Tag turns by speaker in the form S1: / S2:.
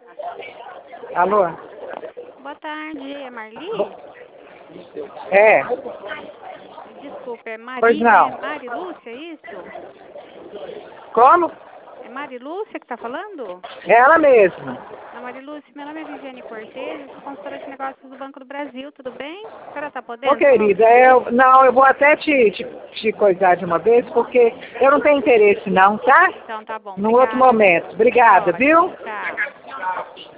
S1: Alô?
S2: Boa tarde, é Marli?
S1: É.
S2: Desculpa, é
S1: Pois não.
S2: Mari Lúcia, é isso?
S1: Como?
S2: É Mari Lúcia que tá falando?
S1: Ela mesma.
S2: A Mari Lúcia, meu nome é Viviane Cortez, eu sou consultora de negócios do Banco do Brasil, tudo bem? A senhora tá
S1: Ô,
S2: podendo falar um
S1: querida,
S2: minutinho?
S1: eu vou até te coisar de uma vez, porque eu não tenho interesse não, tá?
S2: Então tá bom,
S1: Num outro
S2: obrigada.
S1: momento.
S2: Tá
S1: Obrigada, viu?
S2: ótimo, tchau.